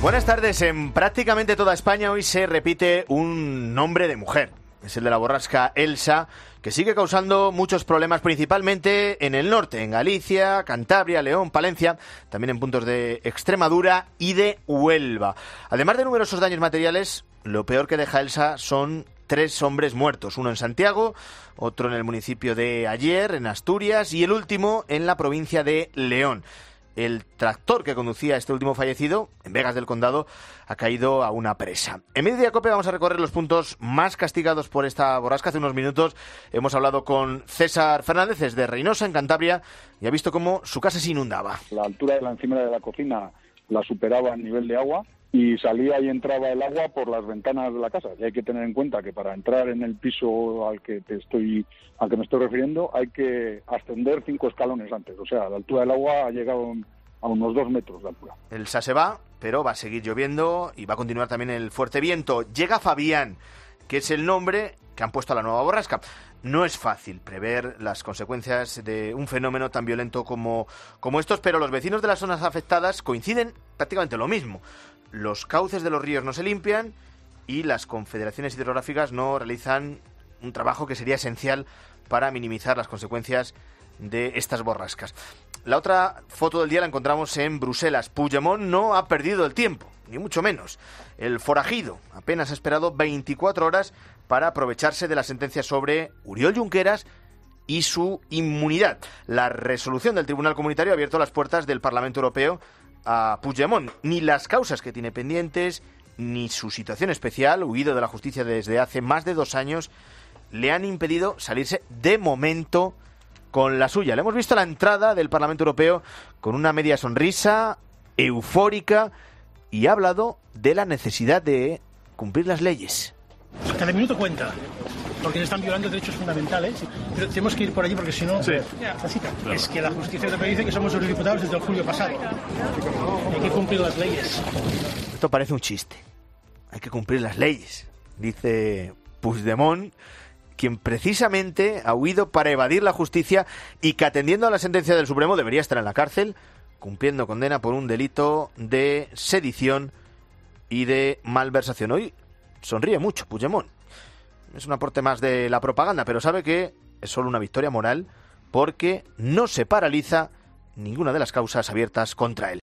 Buenas tardes. En prácticamente toda España hoy se repite un nombre de mujer. Es el de la borrasca Elsa, que sigue causando muchos problemas, principalmente en el norte, en Galicia, Cantabria, León, Palencia, también en puntos de Extremadura y de Huelva. Además de numerosos daños materiales, lo peor que deja Elsa son 3 hombres muertos, uno en Santiago, otro en el municipio de Aller, en Asturias, y el último en la provincia de León. El tractor que conducía a este último fallecido, en Vegas del Condado, ha caído a una presa. En Mediodía Cope vamos a recorrer los puntos más castigados por esta borrasca. Hace unos minutos hemos hablado con César Fernández, de Reynosa, en Cantabria, y ha visto cómo su casa se inundaba. La altura de la encimera de la cocina la superaba el nivel de agua y salía y entraba el agua por las ventanas de la casa. Y hay que tener en cuenta que para entrar en el piso al que me estoy refiriendo hay que ascender 5 escalones antes. O sea, la altura del agua ha llegado a unos 2 metros de altura. Elsa se va, pero va a seguir lloviendo y va a continuar también el fuerte viento. Llega Fabián, que es el nombre que han puesto a la nueva borrasca. No es fácil prever las consecuencias de un fenómeno tan violento como estos, pero los vecinos de las zonas afectadas coinciden prácticamente lo mismo. Los cauces de los ríos no se limpian y las confederaciones hidrográficas no realizan un trabajo que sería esencial para minimizar las consecuencias de estas borrascas. La otra foto del día la encontramos en Bruselas. Puigdemont no ha perdido el tiempo, ni mucho menos. El forajido apenas ha esperado 24 horas para aprovecharse de la sentencia sobre Oriol Junqueras y su inmunidad. La resolución del Tribunal Comunitario ha abierto las puertas del Parlamento Europeo a Puigdemont. Ni las causas que tiene pendientes, ni su situación especial, huido de la justicia desde hace más de 2 años, le han impedido salirse de momento con la suya. Le hemos visto la entrada del Parlamento Europeo con una media sonrisa, eufórica, y ha hablado de la necesidad de cumplir las leyes. Cada minuto cuenta, porque se están violando derechos fundamentales, pero tenemos que ir por allí porque si no, es que la justicia europea dice que somos eurodiputados desde el julio pasado. Hay que cumplir las leyes. Esto parece un chiste. Hay que cumplir las leyes, dice Puigdemont, quien precisamente ha huido para evadir la justicia y que, atendiendo a la sentencia del Supremo, debería estar en la cárcel, cumpliendo condena por un delito de sedición y de malversación. Hoy sonríe mucho Puigdemont. Es un aporte más de la propaganda, pero sabe que es solo una victoria moral porque no se paraliza ninguna de las causas abiertas contra él.